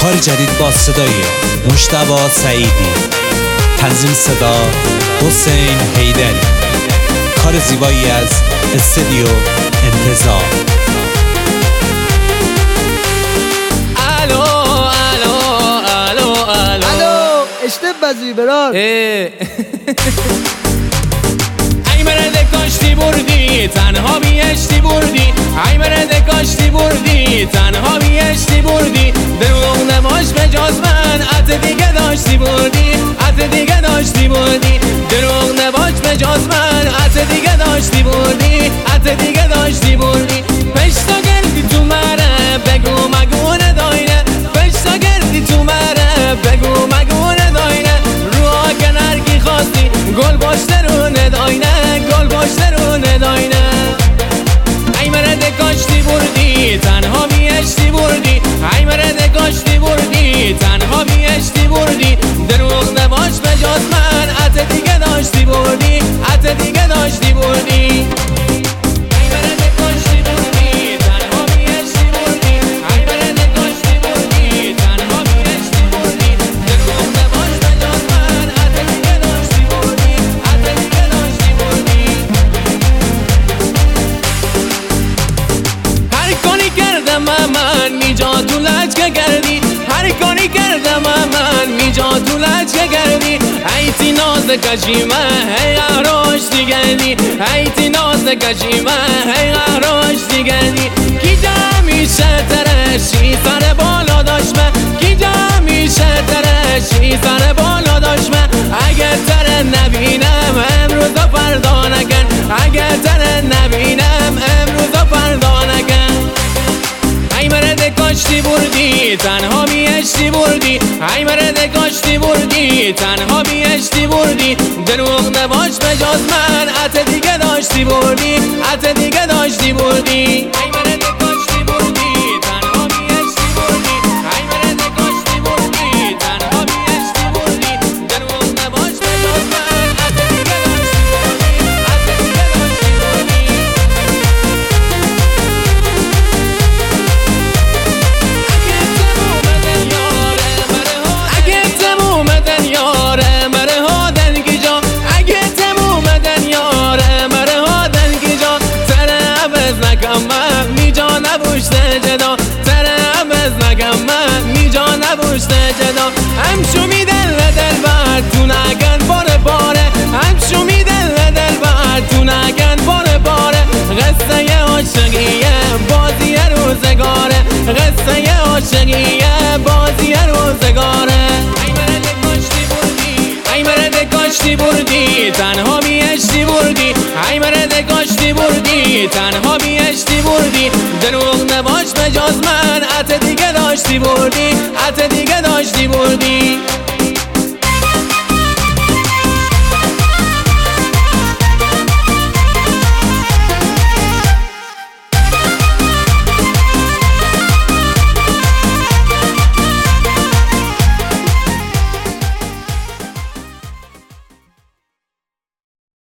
کار جدید با صدای مجتبی سعیدی، تنظیم صدا حسین حیدری، کار زیبایی از استودیو انتظار. الو الو الو الو الو اشتب بزوی برار ای مرده کاشتی بردی تنها بیشتی بردی، ای مرده کاشتی بردی تنها بیشتی بردی، دروغ نباش به جز من عط دیگه داشتی بردی، عط دیگه داشتی بردی، دروغ نباش به جز من عط دیگه داشتی بردی، عط دیگه داشتی بردی. پشتا گردی تو مره بگو مگو نداینه، پشتا گردی تو مره بگو مگو نداینه، رو کنرگی خواستی گل باشته رو نداینه، گل باشته رو نداینه. ای مرده کاشتی بردی تنها بیشتی بردی، ای مرده کاشتی بردی تنها بیشتی بردی، دروغ نباش به جز من عط دیگه داشتی بردی، عط دیگه داشتی بردی. من میجا تو لجگه گردی، هر کاری کردم من میجا تو لجگه گردی، ایتی ناز کشیمه هی قهراش دیگردی، ایتی ناز کشیمه هی قهراش دیگردی. کی جا میشه ترشی سر بالا داشمه، کی جا میشه ترشی سر بالا داشمه، اگر تره نبینم امروز و فردا نکن، اگر تره نبینم امروز و فردا نکن. ای مرده کاشتی بردی تنها بیشتی بردی، ای مرده کاشتی بردی تنها بیشتی بردی، دروغ نباش به جز من عط دیگه داشتی بردی، عط دیگه داشتی بردی. ای مرده کاشتی بردی تنها بیشتی بردی، ای مرده کاشتی بردی تنها بیشتی بردی، دروغ نباش به جز من عط دیگه داشتی بردی، عط دیگه داشتی بردی. من میجا نبوشته جدا، تره عوض نگم من میجا نبوشته جدا. همشو میدل دل بر تو نگن باره باره، همشو میدل دل بر تو نگن باره باره، قصه عاشقیه بازی روزگاره، قصه عاشقیه بازی روزگاره. ای مرده کاشتی بردی، ای مرده کاشتی بردی تنها بیشتی بردی، ای مرده کاشتی بردی تنها بیشتی بردی، دروغ نباش به جز من عط دیگه داشتی بردی، عط دیگه داشتی بردی.